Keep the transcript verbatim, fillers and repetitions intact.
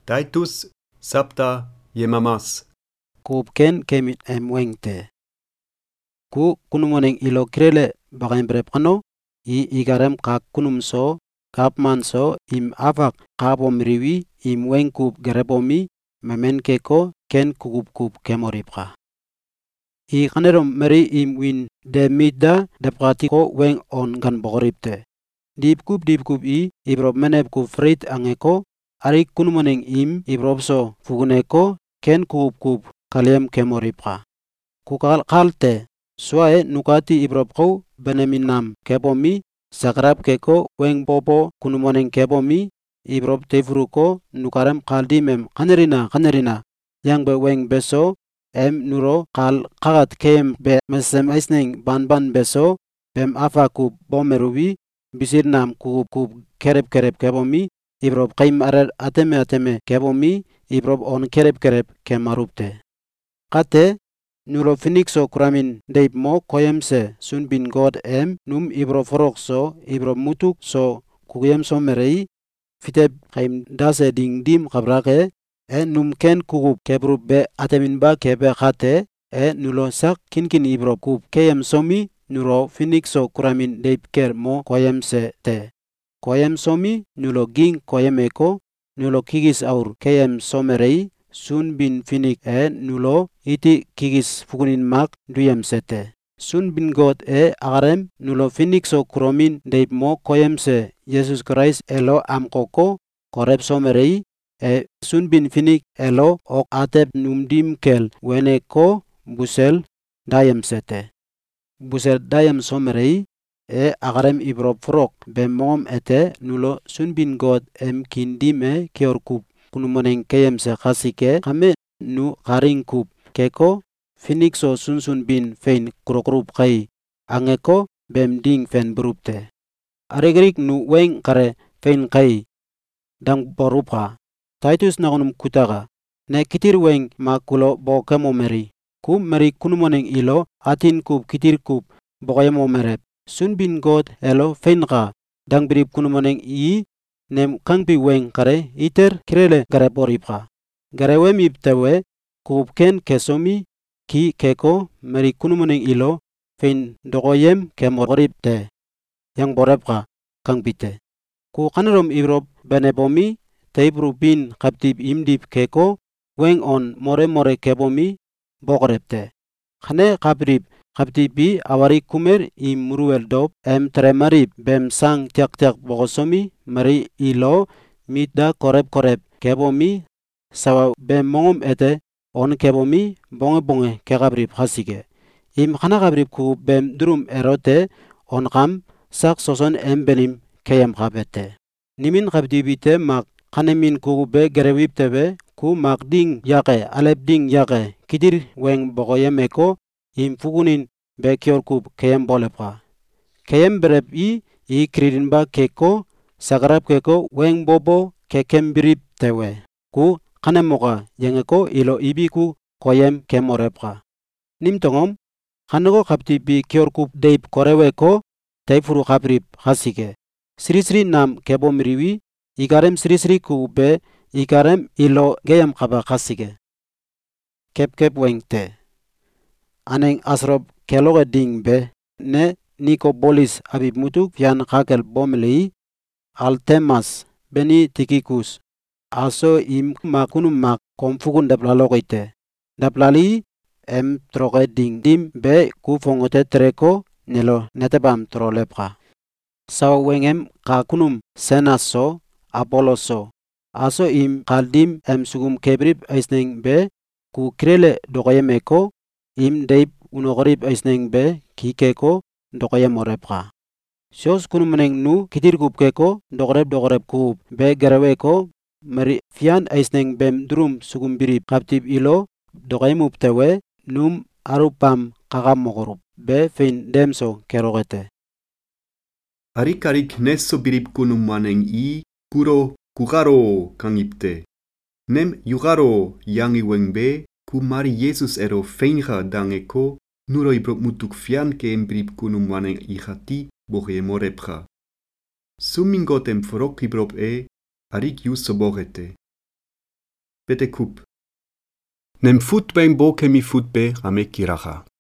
Titus sabta yemamas. Kubken kemit em wengte. Ku kunumoneng ilo krele bagaim brepkano i igarem kak kunumso kapmanso im avak kapomriwi im wengkub gerebomi memenkeko ken kukub-kub kemoripka. I kanerom meri im win de midda depkatiko weng on gan bogoripte. Dipkub dipkub i ibrob menepkub frit angeko arik kunumoneng im ibrobso fuguneko ken kukub-kub kaliem kemoripka. Kukal kalte suae nukati ibrobko beneminam kebomi sakrab keko weng bobo kunumoneng kebomi ibrob tefuruko nukarem kaldimem kanerina kanerina yang be weng beso em nuro kal kagat kem be mesem aisneng ban-ban beso bem afakub bomerubi bisirnam kukub-kub kerep-kerep kebomi ibrob kaim arer ateme-ateme kebomi ibrob on kerep-kerep kemarupte. Kate nulo finikso kuramin deip mo koyemse sunbin God em num ibro forok so ibro mutuk so kugiem so merei fiteb kaim dase ding dim kabrake e num ken kugub kebrub be ateminba kebe kate e nulo sak kinkin ibro kub keyem somi nulo finikso kuramin deip ker mo koyemse te. Koyem somi nulo ging koyemeko nulo kigis aur keyem somerei sun bin finik e nulo iti kigis fukunin mak duyem sete. Sun bin God e agarem nulo finik so kuromin deip mo koyemse Jesus Christ elo amkoko korep somerei e sun bin finik elo ok atep numdim kel weneko busel dayem sete. Busel dayem somerei e agarem ibrob frok bemom ete nulo sun bin God em kindim e kiorkub kunumoneng keyemse kasike kame nu karingkub keko finikso sunsun bin fein kurokrup kai angeko bem ding fen berupte. Aregerik nu weng kare fein kai dang borupa. Titus nagonum kutaga ne kitir weng makulo bo kemomeri ku meri kunumoneng ilo atin kub kitir kub bokoyemo merep sun bin God elo fein ka dang birip kunumoneng i nem kangpi weng kare iter kirele gare boripka. Gare wemip tewe kub ken kesomi ki keko meri kunumoneng ilo fein dogoyem kemorip te yang borepka kangpite. Ku kanerom ibrob benebomi teibru bin kaptip imdip keko weng on more-more kebomi bokorepte. Kane kaprip kaptipi awari kumer im muruel dop em tremarip bem sang tiak-tiak bokosomi meri ilo mitda korep-korep kebomi sawa bem mongom ete on kebomi bonge-bonge kekabrip hasike. Im kana kabrip ku bem durum erote on kam sak soson em benim keyem kapete. Nimin kaptipite mak kanemin ku be gerewip tebe ku mak ding yake alep ding yake kitir weng bokoyemeko im fukunin be kiorkub keyem bolepka. Keyem berep i i kririnba keko sagrab keko weng bobo kekem birip tewe ku kanemoka yengeko ilo ibiku koyem kemorepka. Nimtongom kanego kaptipi kiorkub deip koreweko teifuru kaprip hasike. Siri-siri nam kebomriwi igarem siri-siri ku be igarem ilo geyam kaba kasike. Kep-kep wengte. Aneng asrob keloge ding be ne Nikobolis abib mutuk fian kakel bomelei Altemas beni Tikikus aso im makunum mak komfukun daplalogoite. Daplali em troge ding dim be ku fongote treko nelo netebam trolepka. Sawa wengem kakunum Senaso Apoloso aso im kaldim em sugum kebrip aisneng be ku krele dogoyemeko im deip unogorip aisneng be kikeko dogoyem orepka. Sios kunumoneng nu kitir kub keko dogorep-dogorep kub be gereweko meri fian aisneng bem durum sugum birip kaptip ilo dogoyemup tewe num arupam kakam mogorup be fein demso kerogete. Arik-arik neso birip kunumoneng i kuro kugaro kangipte. Nem yugaro yangi weng be ku mari Jesus ero feinga dangeko nuro ibrob mutuk fian ke birip kunumoneng i hati bohe morepka. Sumingotem forok ibrob e arik yuso bogete. bete kup. Nem futbeng bo kemi futbe rame kiracha.